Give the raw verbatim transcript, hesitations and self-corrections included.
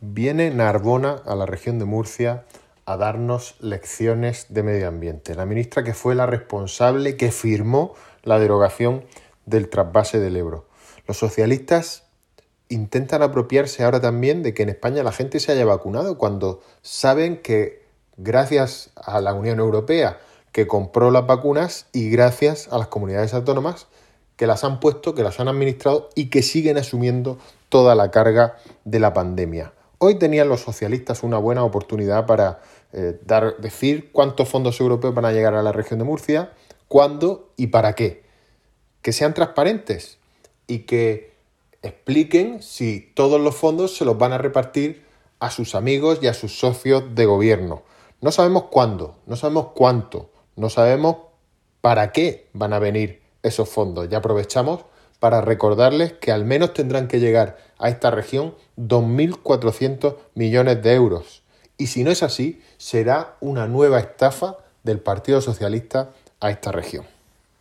Viene Narbona a la región de Murcia a darnos lecciones de medio ambiente. La ministra que fue la responsable, que firmó la derogación del trasvase del Ebro. Los socialistas intentan apropiarse ahora también de que en España la gente se haya vacunado cuando saben que gracias a la Unión Europea que compró las vacunas y gracias a las comunidades autónomas que las han puesto, que las han administrado y que siguen asumiendo toda la carga de la pandemia. Hoy tenían los socialistas una buena oportunidad para eh, dar, decir cuántos fondos europeos van a llegar a la región de Murcia, cuándo y para qué. Que sean transparentes y que expliquen si todos los fondos se los van a repartir a sus amigos y a sus socios de gobierno. No sabemos cuándo, no sabemos cuánto, no sabemos para qué van a venir esos fondos. Ya aprovechamos para recordarles que al menos tendrán que llegar a esta región dos mil cuatrocientos millones de euros. Y si no es así, será una nueva estafa del Partido Socialista a esta región.